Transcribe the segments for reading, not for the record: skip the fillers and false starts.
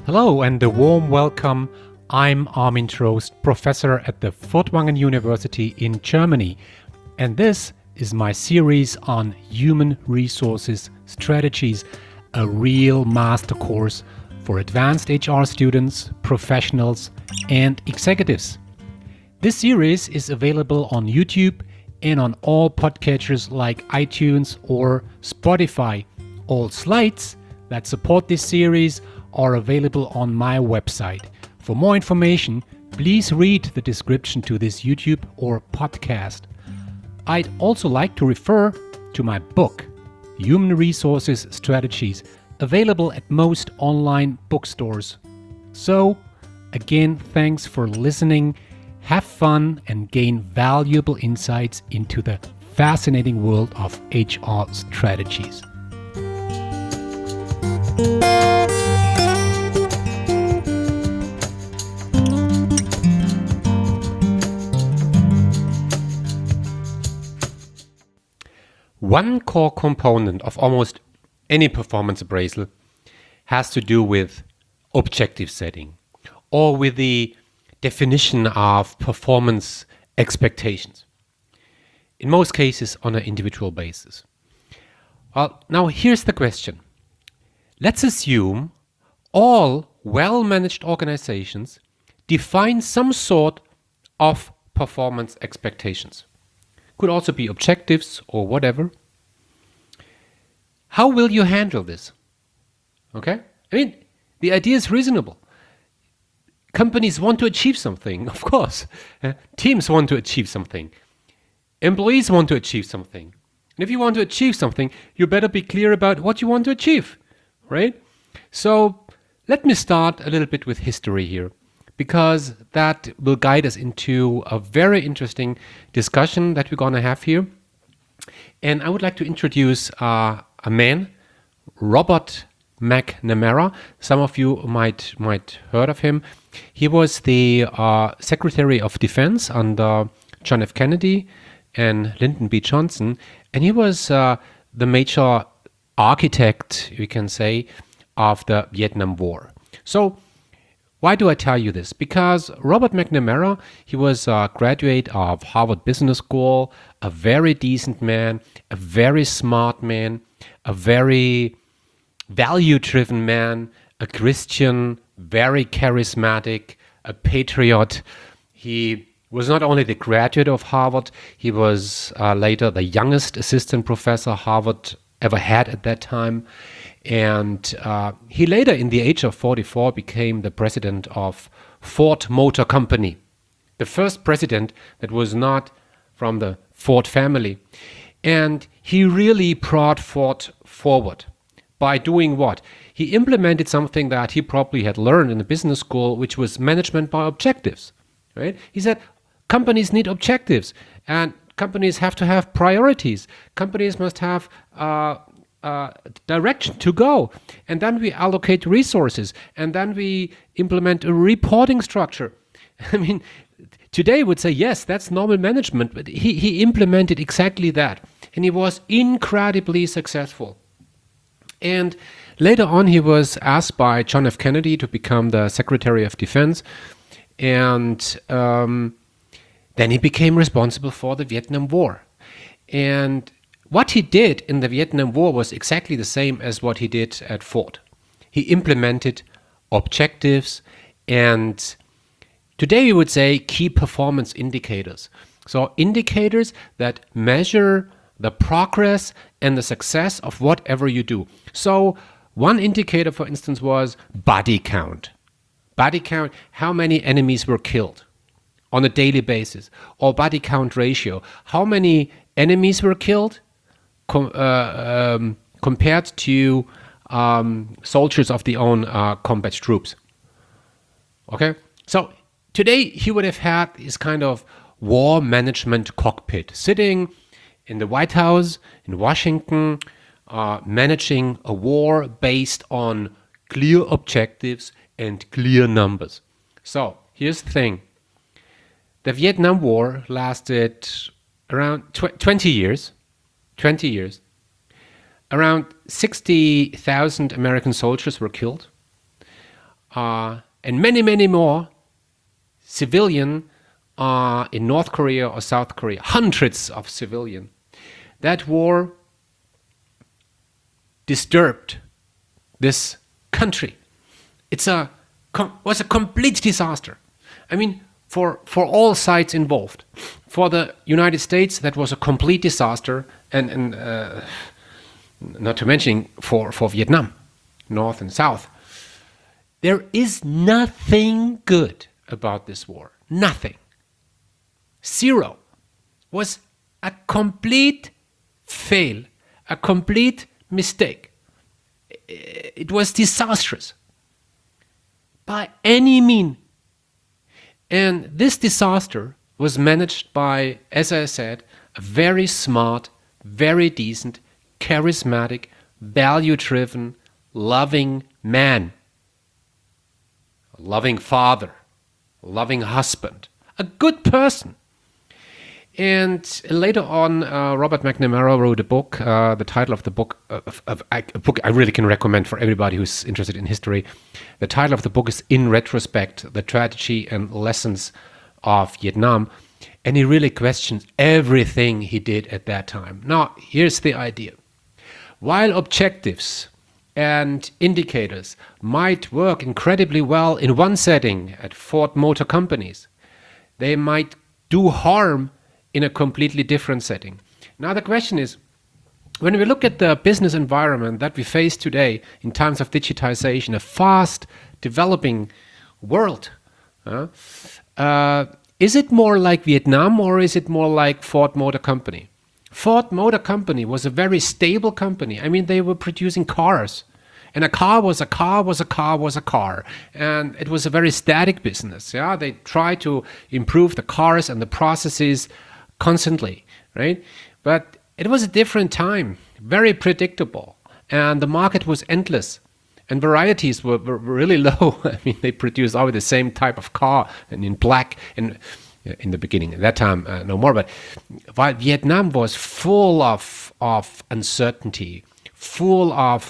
Hello and a warm welcome. I'm Armin Trost, professor at the Furtwangen University in Germany, and this is my series on human resources strategies, a real master course for advanced HR students, professionals, and executives. This series is available on YouTube and on all podcatchers like iTunes or Spotify. All slides that support this series are available on my website. For more information, please read the description to this YouTube or podcast. I'd also like to refer to my book, Human Resources Strategies, available at most online bookstores. So, again, thanks for listening. Have fun and gain valuable insights into the fascinating world of HR strategies. One core component of almost any performance appraisal has to do with objective setting or with the definition of performance expectations. In most cases, on an individual basis. Well, now here's the question. Let's assume all well-managed organizations define some sort of performance expectations. Could also be objectives or whatever. How will you handle this? Okay? I mean, the idea is reasonable. Companies want to achieve something, of course. Teams want to achieve something. Employees want to achieve something. And if you want to achieve something, you better be clear about what you want to achieve, right? So let me start a little bit with history here, because that will guide us into a very interesting discussion that we're going to have here. And I would like to introduce a man, Robert McNamara. Some of you might heard of him. He was the Secretary of Defense under John F. Kennedy and Lyndon B. Johnson, and he was the major architect, we can say, of the Vietnam War. So why do I tell you this? Because Robert McNamara, he was a graduate of Harvard Business School, a very decent man, a very smart man, a very value-driven man, a Christian, very charismatic, a patriot. He was not only the graduate of Harvard, he was later the youngest assistant professor Harvard ever had at that time. And he later, in the age of 44, became the president of Ford Motor Company, the first president that was not from the Ford family. And he really brought Ford forward by doing what? He implemented something that he probably had learned in the business school, which was management by objectives, right? He said companies need objectives and companies have to have priorities. Companies must have direction to go, and then we allocate resources, and then we implement a reporting structure. I mean, today would say, yes, that's normal management, but he implemented exactly that, and he was incredibly successful. And later on, he was asked by John F. Kennedy to become the Secretary of Defense, and then he became responsible for the Vietnam War. And what he did in the Vietnam War was exactly the same as what he did at Ford. He implemented objectives and today we would say key performance indicators. So indicators that measure the progress and the success of whatever you do. So one indicator, for instance, was body count. Body count, how many enemies were killed on a daily basis. Or body count ratio, how many enemies were killed compared to soldiers of the own combat troops. Okay, so today he would have had this kind of war management cockpit, sitting in the White House in Washington, managing a war based on clear objectives and clear numbers. So here's the thing. The Vietnam War lasted around 20 years. 20 years. Around 60,000 American soldiers were killed. and many, many more civilian in North Korea or South Korea, hundreds of civilian. That war disturbed this country. It was a complete disaster. I mean, for all sides involved. For the United States, that was a complete disaster, and not to mention for Vietnam, North and South. There is nothing good about this war. Nothing. Zero. Was a complete fail, a complete mistake. It was disastrous by any means. And this disaster was managed by, as I said, a very smart, very decent, charismatic, value-driven, loving man. A loving father, a loving husband, a good person. And later on, Robert McNamara wrote a book. The title of the book, a book I really can recommend for everybody who's interested in history. The title of the book is In Retrospect, The Tragedy and Lessons of Vietnam. And he really questions everything he did at that time. Now, here's the idea. While objectives and indicators might work incredibly well in one setting at Ford Motor Companies, they might do harm in a completely different setting. Now the question is, when we look at the business environment that we face today in times of digitization, a fast developing world, is it more like Vietnam or is it more like Ford Motor Company? Ford Motor Company was a very stable company. I mean, they were producing cars. And a car was a car was a car was a car. And it was a very static business. Yeah, they tried to improve the cars and the processes constantly, right? But it was a different time, very predictable. And the market was endless. And varieties were really low. I mean, they produced always the same type of car and in black and in the beginning. At that time, no more. But while Vietnam was full of uncertainty, full of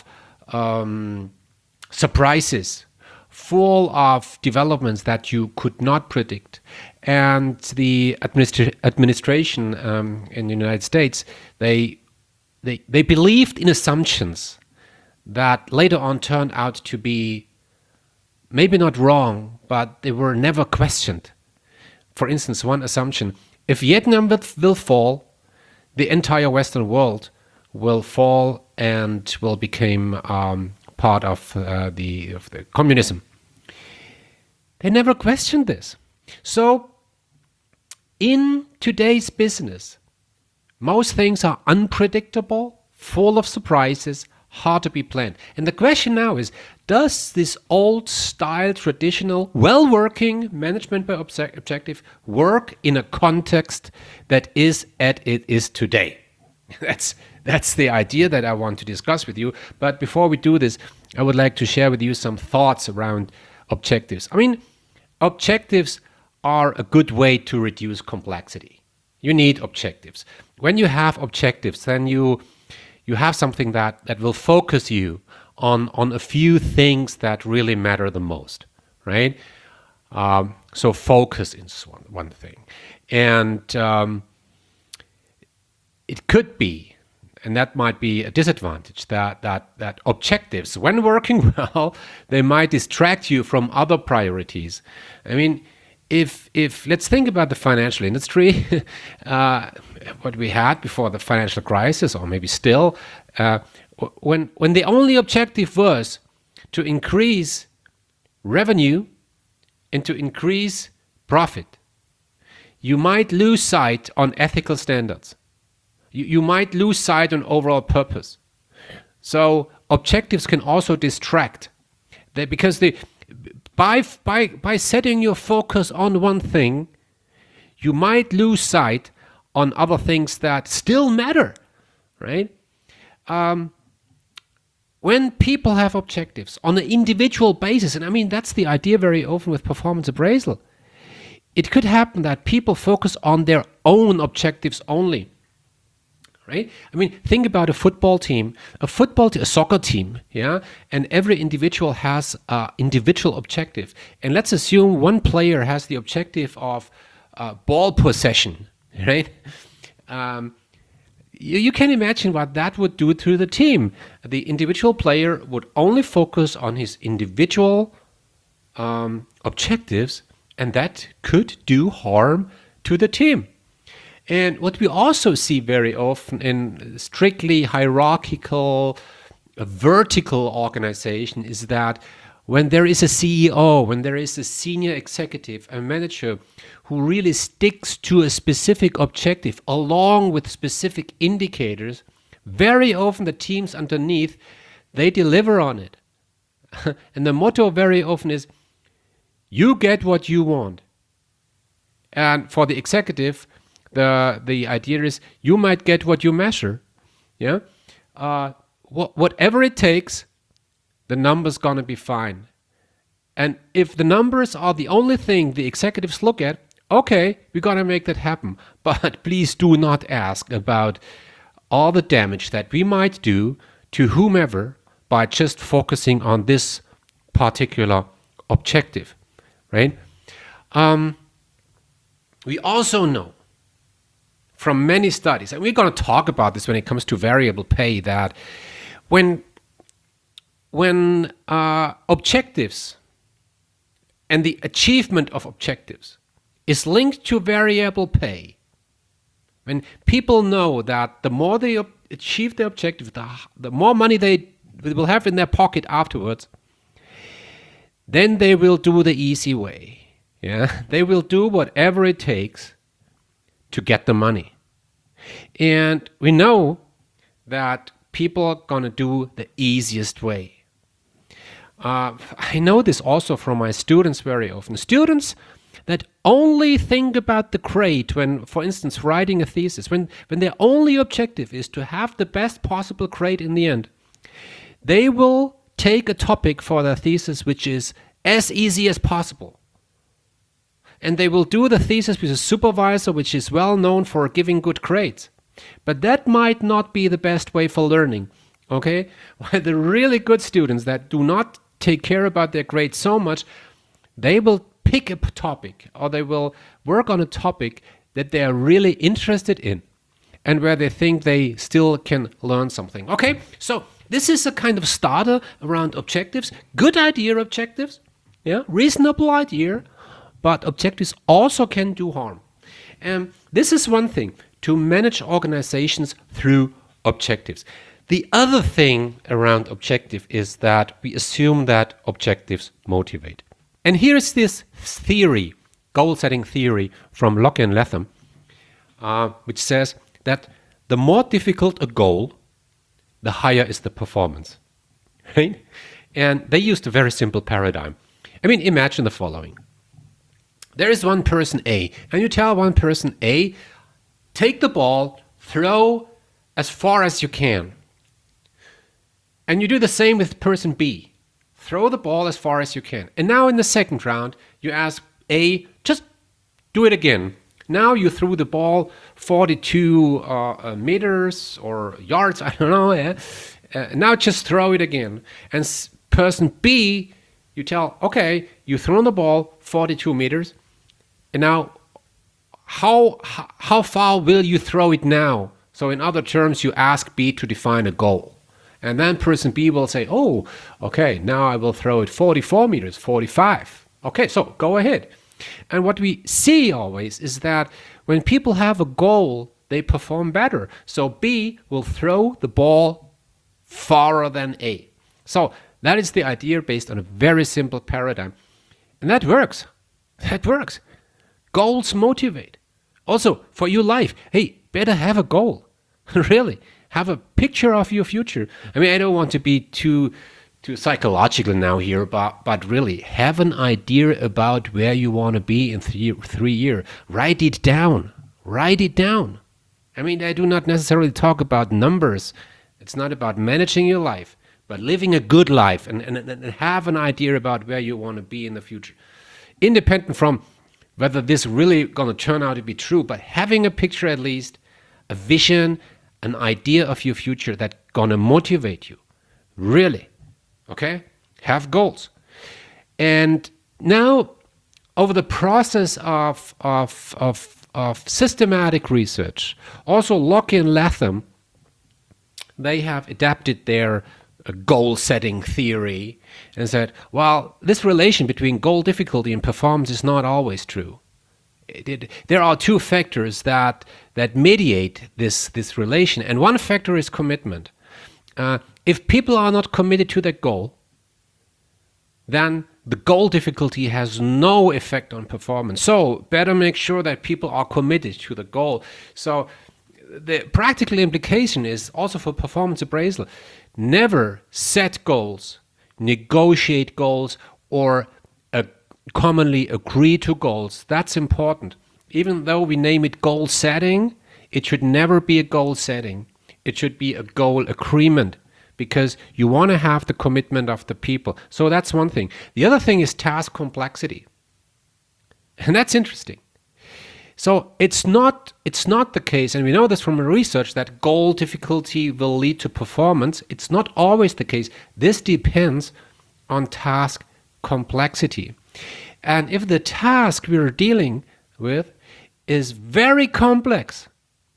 surprises, full of developments that you could not predict. And the administration in the United States, they believed in assumptions that later on turned out to be maybe not wrong, but they were never questioned. For instance, one assumption, if Vietnam will fall, the entire Western world will fall and will become part of the communism. They never questioned this. So in today's business, most things are unpredictable, full of surprises, hard to be planned. And the question now is, does this old style, traditional, well-working management by objective work in a context that is as it is today? That's the idea that I want to discuss with you. But before we do this, I would like to share with you some thoughts around objectives. I mean, objectives are a good way to reduce complexity. You need objectives. When you have objectives, then you have something that will focus you on a few things that really matter the most, right? So focus is one thing. And it could be, and that might be a disadvantage, that objectives, when working well, they might distract you from other priorities. I mean, if let's think about the financial industry, what we had before the financial crisis, or maybe still, when the only objective was to increase revenue and to increase profit, you might lose sight on ethical standards. You might lose sight on overall purpose. So objectives can also distract, because by setting your focus on one thing, you might lose sight on other things that still matter, right? When people have objectives on an individual basis, and I mean that's the idea very often with performance appraisal, it could happen that people focus on their own objectives only. right? I mean, think about a football team, a soccer team, yeah? And every individual has an individual objective. And let's assume one player has the objective of ball possession, right? You can imagine what that would do to the team. The individual player would only focus on his individual objectives, and that could do harm to the team. And what we also see very often in strictly hierarchical, vertical organization is that when there is a CEO, when there is a senior executive, a manager who really sticks to a specific objective along with specific indicators, very often the teams underneath, they deliver on it. And the motto very often is, you get what you want. And for the executive, the idea is you might get what you measure. Yeah, whatever it takes, the number's gonna be fine. And if the numbers are the only thing the executives look at, okay, we're gonna make that happen. But please do not ask about all the damage that we might do to whomever by just focusing on this particular objective, right? We also know from many studies, and we're going to talk about this when it comes to variable pay, that when objectives and the achievement of objectives is linked to variable pay, when people know that the more they achieve their objective, the more money they will have in their pocket afterwards, then they will do the easy way. Yeah, they will do whatever it takes to get the money. And we know that people are going to do the easiest way. I know this also from my students very often. Students that only think about the grade when, for instance, writing a thesis, when their only objective is to have the best possible grade in the end, they will take a topic for their thesis which is as easy as possible. And they will do the thesis with a supervisor which is well known for giving good grades. But that might not be the best way for learning, okay? While the really good students that do not take care about their grades so much, they will pick a topic or they will work on a topic that they are really interested in and where they think they still can learn something. Okay, so this is a kind of starter around objectives. Good idea, objectives. Yeah, reasonable idea. But objectives also can do harm. And this is one thing, to manage organizations through objectives. The other thing around objective is that we assume that objectives motivate. And here's this theory, goal-setting theory from Locke and Latham, which says that the more difficult a goal, the higher is the performance. Right? And they used a very simple paradigm. I mean, imagine the following. There is one person A, and you tell one person A, take the ball, throw as far as you can. And you do the same with person B. Throw the ball as far as you can. And now in the second round, you ask A, just do it again. Now you threw the ball 42 meters or yards, I don't know. Now just throw it again. And person B, you tell, okay, you thrown the ball 42 meters. And now, how far will you throw it now? So in other terms, you ask B to define a goal. And then person B will say, oh, okay, now I will throw it 44 meters, 45. Okay, so go ahead. And what we see always is that when people have a goal, they perform better. So B will throw the ball farther than A. So that is the idea based on a very simple paradigm. And that works. That works. Goals motivate. Also, for your life, hey, better have a goal. Really, have a picture of your future. I mean, I don't want to be too psychological now here, but really, have an idea about where you want to be in 3 years. Write it down. Write it down. I mean, I do not necessarily talk about numbers. It's not about managing your life, but living a good life and have an idea about where you want to be in the future. Independent from whether this really going to turn out to be true, but having a picture at least, a vision, an idea of your future that's gonna motivate you. Really. Okay? Have goals. And now, over the process of systematic research, also Lockyer and Latham, they have adapted their goal setting theory and said, well, this relation between goal difficulty and performance is not always true. There are two factors that mediate this relation, and one factor is commitment. If people are not committed to their goal, then the goal difficulty has no effect on performance. So better make sure that people are committed to the goal. So the practical implication is also for performance appraisal: never set goals, negotiate goals, or commonly agree to goals. That's important. Even though we name it goal setting, it should never be a goal setting. It should be a goal agreement, because you want to have the commitment of the people. So that's one thing. The other thing is task complexity. And that's interesting. So it's not the case, and we know this from research, that goal difficulty will lead to performance. It's not always the case. This depends on task complexity. And if the task we're dealing with is very complex,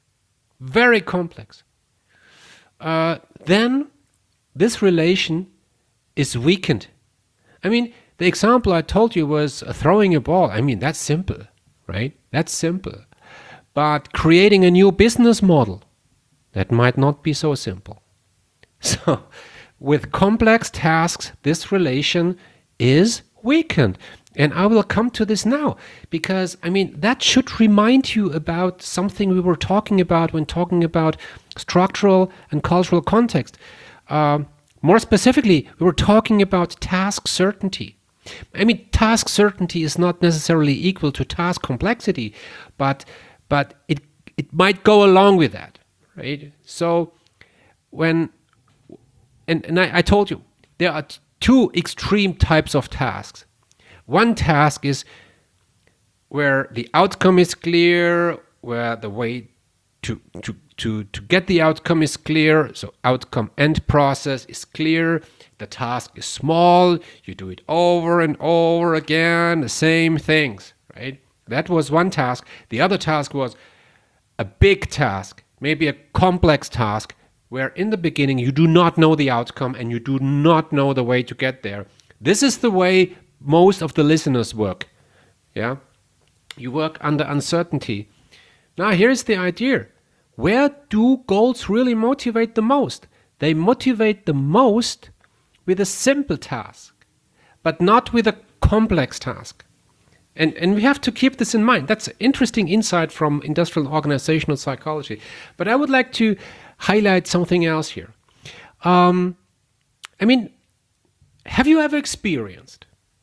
then this relation is weakened. I mean, the example I told you was throwing a ball. I mean, that's simple, right? That's simple. But creating a new business model, that might not be so simple. So with complex tasks, this relation is weakened. And I will come to this now, because, I mean, that should remind you about something we were talking about when talking about structural and cultural context. More specifically, we were talking about task certainty. I mean, task certainty is not necessarily equal to task complexity, but it might go along with that, right? So when, and I told you, there are two extreme types of tasks. One task is where the outcome is clear, where the way to get the outcome is clear. So outcome and process is clear. The task is small. You do it over and over again, the same things, right? That was one task. The other task was a big task, maybe a complex task, where in the beginning you do not know the outcome and you do not know the way to get there. This is the way most of the listeners work. Yeah, you work under uncertainty. Now here's the idea. Where do goals really motivate the most? They motivate the most with a simple task, but not with a complex task. And we have to keep this in mind. That's an interesting insight from industrial and organizational psychology. But I would like to highlight something else here. I mean, have you ever experienced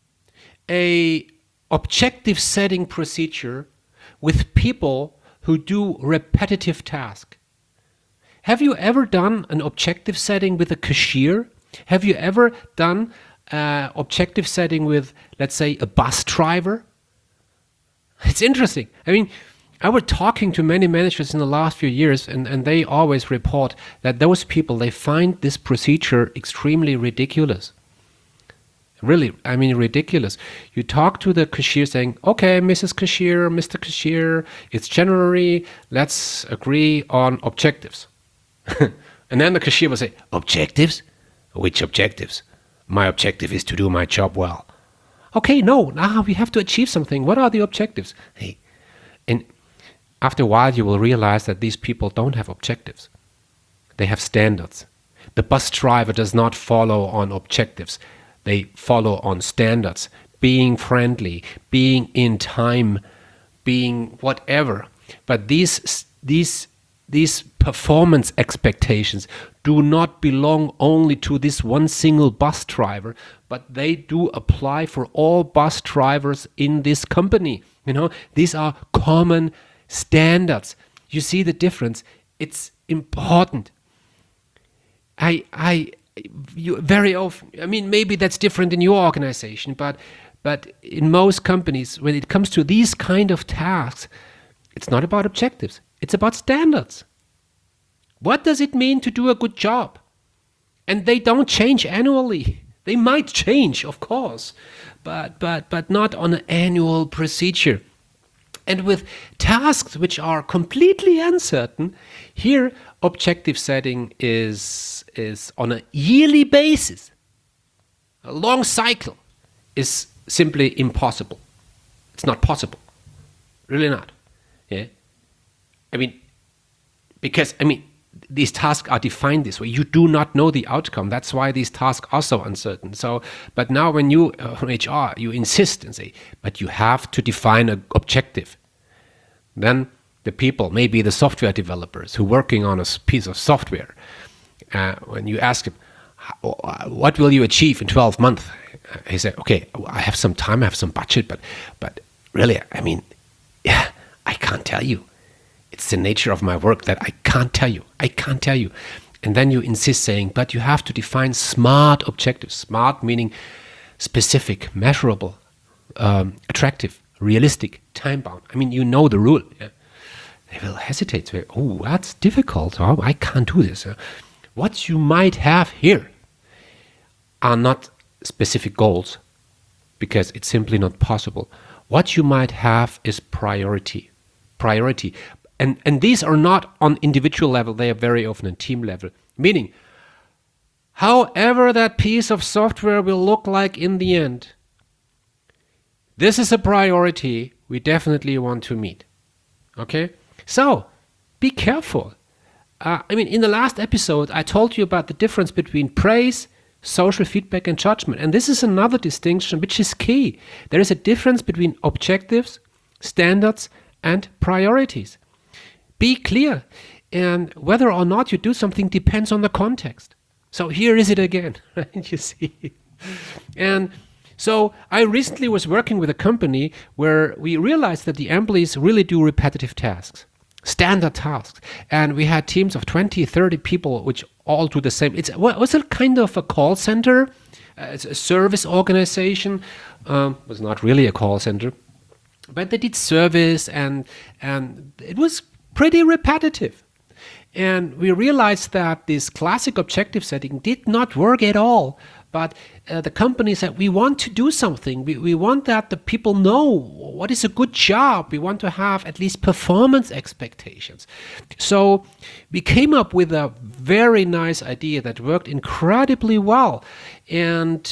a objective setting procedure with people who do repetitive tasks? Have you ever done an objective setting with a cashier? Have you ever done objective setting with, let's say, a bus driver? It's interesting. I mean, I was talking to many managers in the last few years, and they always report that those people, they find this procedure extremely ridiculous. Really, I mean, ridiculous. You talk to the cashier saying, okay, Mrs. Cashier, Mr. Cashier, it's January, let's agree on objectives. And then the cashier will say, objectives? Which objectives? My objective is to do my job well. Okay, no, now we have to achieve something. What are the objectives? Hey, and after a while you will realize that these people don't have objectives. They have standards. The bus driver does not follow on objectives. They follow on standards, being friendly, being in time, being whatever. But these performance expectations do not belong only to this one single bus driver, but they do apply for all bus drivers in this company. You know, these are common standards. You see the difference? It's important. You very often, I mean, maybe that's different in your organization, but in most companies, when it comes to these kind of tasks, it's not about objectives. It's about standards. What does it mean to do a good job? And they don't change annually. They might change, of course, but not on an annual procedure. And with tasks which are completely uncertain, here objective setting is on a yearly basis. A long cycle is simply impossible. It's not possible. Really not. Yeah. Because these tasks are defined this way. You do not know the outcome. That's why these tasks are so uncertain. But now when you, from HR, you insist and say, but you have to define an objective. Then the people, maybe the software developers who are working on a piece of software, when you ask him, what will you achieve in 12 months? He said, okay, I have some time, I have some budget, but really, I can't tell you. It's the nature of my work that I can't tell you. And then you insist saying, but you have to define SMART objectives. SMART meaning specific, measurable, attractive, realistic, time-bound. You know the rule. Yeah? They will hesitate to say, oh, that's difficult. Oh, I can't do this. What you might have here are not specific goals, because it's simply not possible. What you might have is priority. And these are not on individual level, they are very often on team level. Meaning, however that piece of software will look like in the end, this is a priority we definitely want to meet. Okay? So, be careful. In the last episode, I told you about the difference between praise, social feedback, and judgment. And this is another distinction which is key. There is a difference between objectives, standards, and priorities. Be clear, and whether or not you do something depends on the context. So here is it again, right? You see. And so I recently was working with a company where we realized that the employees really do repetitive tasks, standard tasks. And we had teams of 20, 30 people which all do the same. It was a kind of a call center, it's a service organization. Was not really a call center, but they did service, and it was pretty repetitive. And we realized that this classic objective setting did not work at all. But the company said, we want to do something. We want that the people know what is a good job. We want to have at least performance expectations. So we came up with a very nice idea that worked incredibly well. And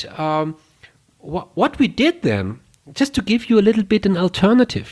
what we did then, just to give you a little bit an alternative,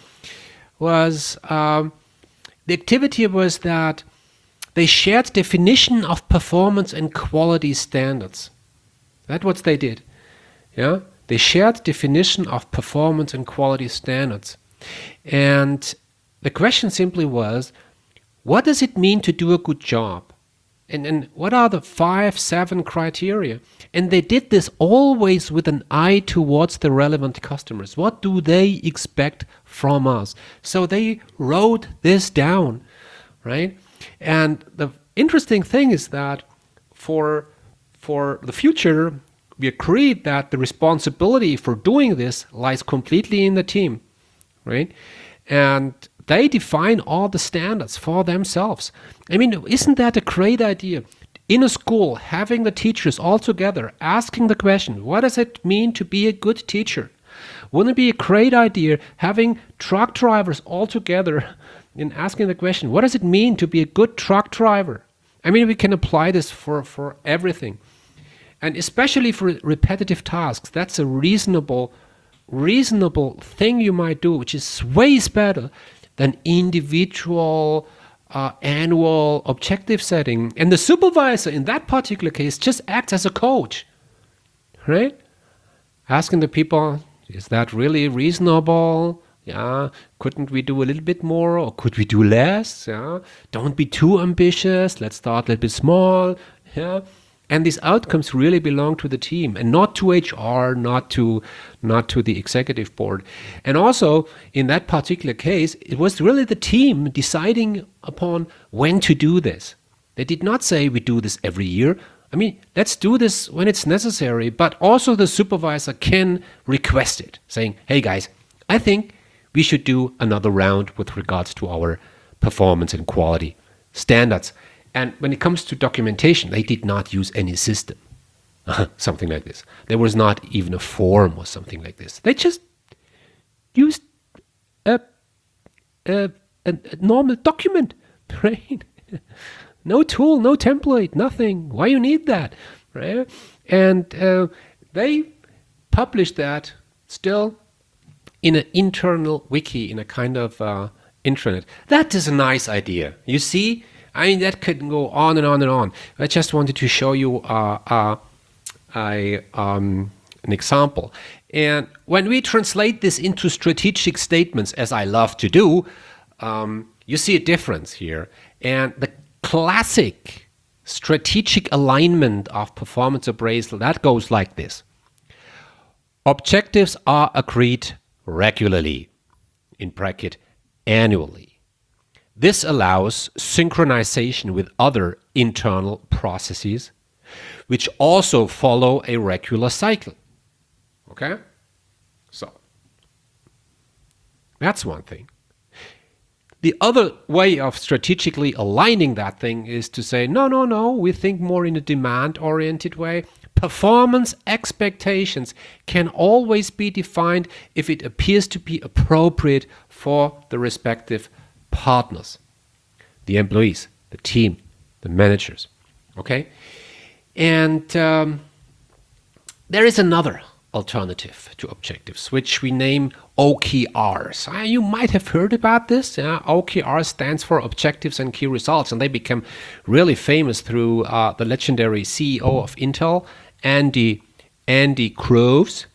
was the activity was that they shared definition of performance and quality standards. That's what they did. Yeah, they shared definition of performance and quality standards. And the question simply was, what does it mean to do a good job? And what are the 5-7 criteria? And they did this always with an eye towards the relevant customers. What do they expect from us? So they wrote this down, right? And the interesting thing is that for the future, we agreed that the responsibility for doing this lies completely in the team, right? And they define all the standards for themselves. Isn't that a great idea? In a school, having the teachers all together, asking the question, what does it mean to be a good teacher? Wouldn't it be a great idea having truck drivers all together and asking the question, what does it mean to be a good truck driver? We can apply this for everything. And especially for repetitive tasks, that's a reasonable thing you might do, which is way better than individual annual objective setting. And the supervisor in that particular case just acts as a coach, right? Asking the people, is that really reasonable? Yeah, couldn't we do a little bit more, or could we do less? Yeah, don't be too ambitious. Let's start a little bit small. Yeah, and these outcomes really belong to the team and not to HR, not to the executive board. And also in that particular case, it was really the team deciding upon when to do this. They did not say we do this every year. Let's do this when it's necessary, but also the supervisor can request it, saying, hey guys, I think we should do another round with regards to our performance and quality standards. And when it comes to documentation, they did not use any system, something like this. There was not even a form or something like this. They just used a normal document, right? No tool, no template, nothing. Why you need that, right? And they published that still in an internal wiki, in a kind of intranet. That is a nice idea. You see, I mean, that could go on and on and on. I just wanted to show you an example. And when we translate this into strategic statements, as I love to do, you see a difference here. And the classic strategic alignment of performance appraisal, that goes like this. Objectives are agreed regularly, in bracket, annually. This allows synchronization with other internal processes, which also follow a regular cycle. Okay? So, that's one thing. The other way of strategically aligning that thing is to say, no, we think more in a demand-oriented way. Performance expectations can always be defined if it appears to be appropriate for the respective partners, the employees, the team, the managers. Okay? And there is another alternative to objectives, which we name OKRs. You might have heard about this. OKR stands for Objectives and Key Results, and they became really famous through the legendary CEO of Intel, Andy Groves.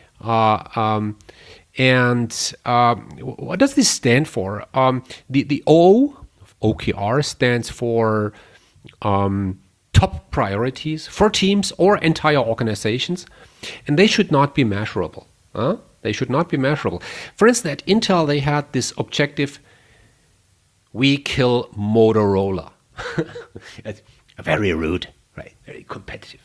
What does this stand for? The O of OKR stands for top priorities for teams or entire organizations, and they should not be measurable. They should not be measurable. For instance, at Intel, they had this objective, we kill Motorola. It's very rude, right? Very competitive.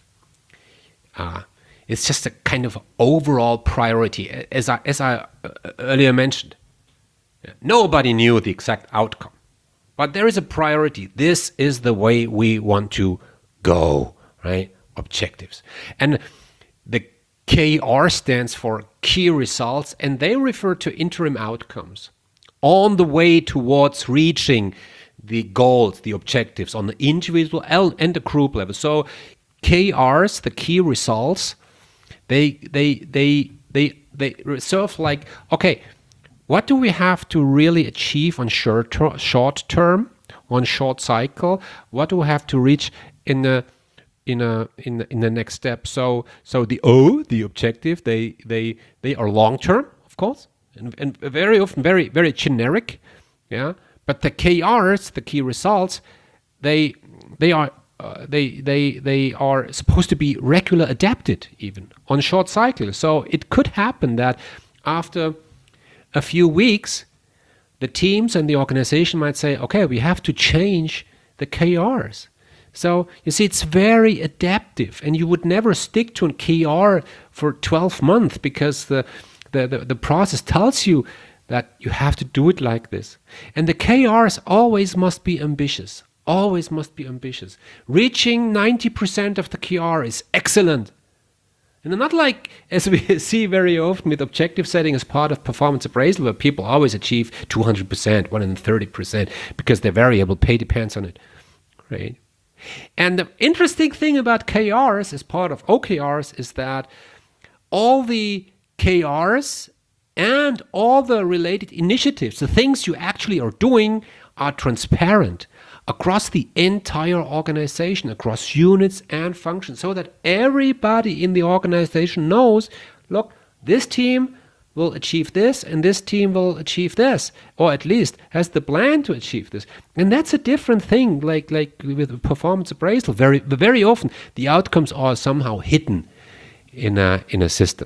It's just a kind of overall priority, as I earlier mentioned. Nobody knew the exact outcome, but there is a priority. This is the way we want to go, right? Objectives. And the KR stands for key results, and they refer to interim outcomes on the way towards reaching the goals, the objectives on the individual and the group level. So KRs, the key results, they serve like, okay, what do we have to really achieve on short term, on short cycle? What do we have to reach in the next step? So the O, the objective, they are long term, of course, and very often very very generic, yeah. But the KRs, the key results, they are supposed to be regular adapted, even on short cycles. So it could happen that after a few weeks, the teams and the organization might say, okay, we have to change the KRs. So you see, it's very adaptive, and you would never stick to a KR for 12 months because the process tells you that you have to do it like this. And the KRs always must be ambitious. Always must be ambitious. Reaching 90% of the KR is excellent. And not like, as we see very often with objective setting as part of performance appraisal, where people always achieve 200%, 130%, because their variable pay depends on it, right? And the interesting thing about KRs as part of OKRs is that all the KRs and all the related initiatives, the things you actually are doing, are transparent across the entire organization, across units and functions, so that everybody in the organization knows, look, this team will achieve this and this team will achieve this, or at least has the plan to achieve this. And that's a different thing, like with performance appraisal. Very often the outcomes are somehow hidden in a system.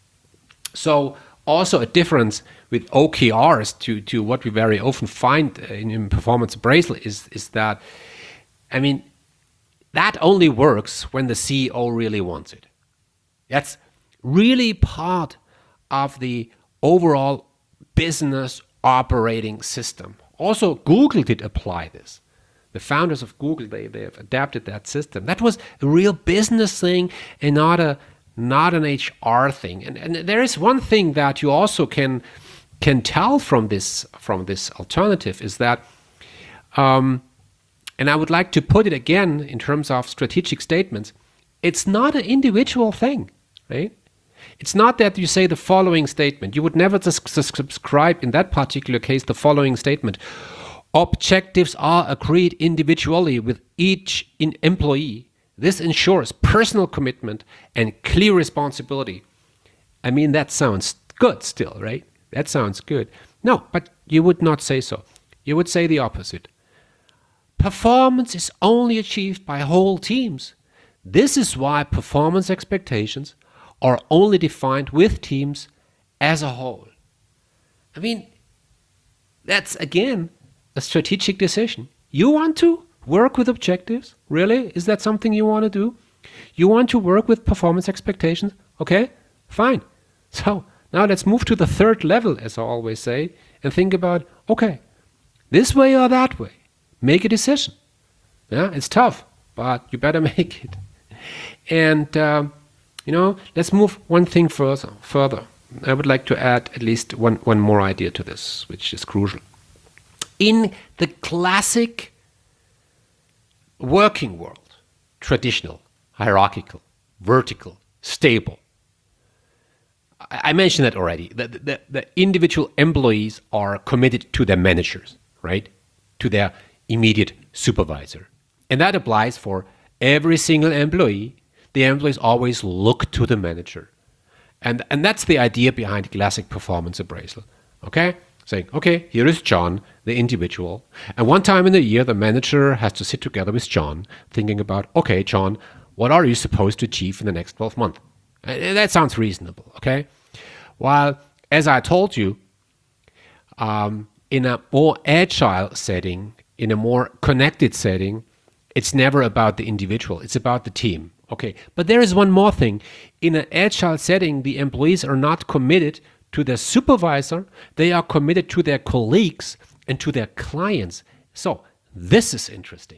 So also a difference with OKRs to what we very often find in performance appraisal is that, I mean, that only works when the CEO really wants it. That's really part of the overall business operating system. Also, Google did apply this. The founders of Google, they have adapted that system. That was a real business thing and not an HR thing. And there is one thing that you also can tell from this alternative is that, and I would like to put it again in terms of strategic statements, it's not an individual thing, right? It's not that you say the following statement. You would never subscribe in that particular case the following statement. Objectives are agreed individually with each employee. This ensures personal commitment and clear responsibility. I mean, that sounds good still, right? That sounds good. No, but you would not say so. You would say the opposite. Performance is only achieved by whole teams. This is why performance expectations are only defined with teams as a whole. I mean, that's again a strategic decision. You want to work with objectives? Really? Is that something you want to do? You want to work with performance expectations? Okay, fine. So now let's move to the third level, as I always say, and think about, okay, this way or that way. Make a decision. Yeah, it's tough, but you better make it. And, let's move one thing further. I would like to add at least one more idea to this, which is crucial. In the classic working world, traditional, hierarchical, vertical, stable, I mentioned that already. The individual employees are committed to their managers, right? To their immediate supervisor. And that applies for every single employee. The employees always look to the manager. And that's the idea behind classic performance appraisal. Okay? Saying, okay, here is John, the individual. And one time in the year, the manager has to sit together with John, thinking about, okay, John, what are you supposed to achieve in the next 12 months? That sounds reasonable, okay? While, as I told you, in a more agile setting, in a more connected setting, it's never about the individual, it's about the team. Okay, but there is one more thing. In an agile setting, the employees are not committed to their supervisor, they are committed to their colleagues and to their clients. So this is interesting.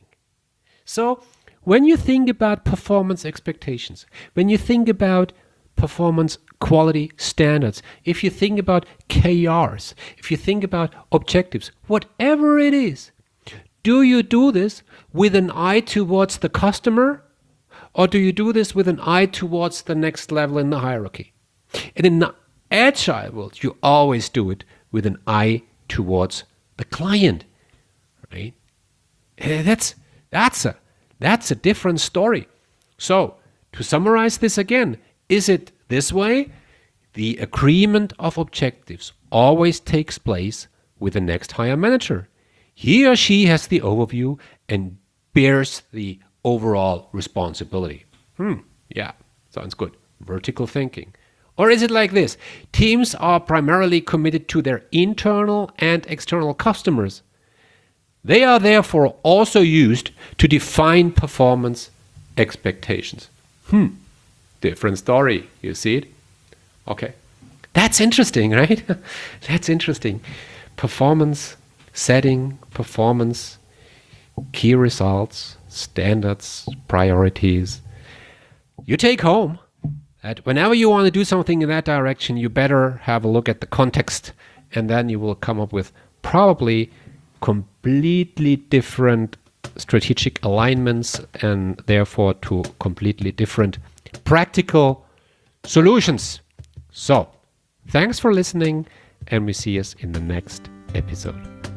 So when you think about performance expectations, when you think about performance quality standards, if you think about KRs, if you think about objectives, whatever it is, do you do this with an eye towards the customer, or do you do this with an eye towards the next level in the hierarchy? And in the agile world, you always do it with an eye towards the client, right? And that's a different story. So to summarize this again, is it this way? The agreement of objectives always takes place with the next higher manager. He or she has the overview and bears the overall responsibility. Yeah, sounds good. Vertical thinking. Or is it like this? Teams are primarily committed to their internal and external customers. They are therefore also used to define performance expectations. Different story. You see it? Okay. That's interesting, right? That's interesting. Performance setting, performance, key results, standards, priorities. You take home that whenever you want to do something in that direction, you better have a look at the context, and then you will come up with probably completely different strategic alignments and therefore to completely different practical solutions. So, thanks for listening, and we see us in the next episode.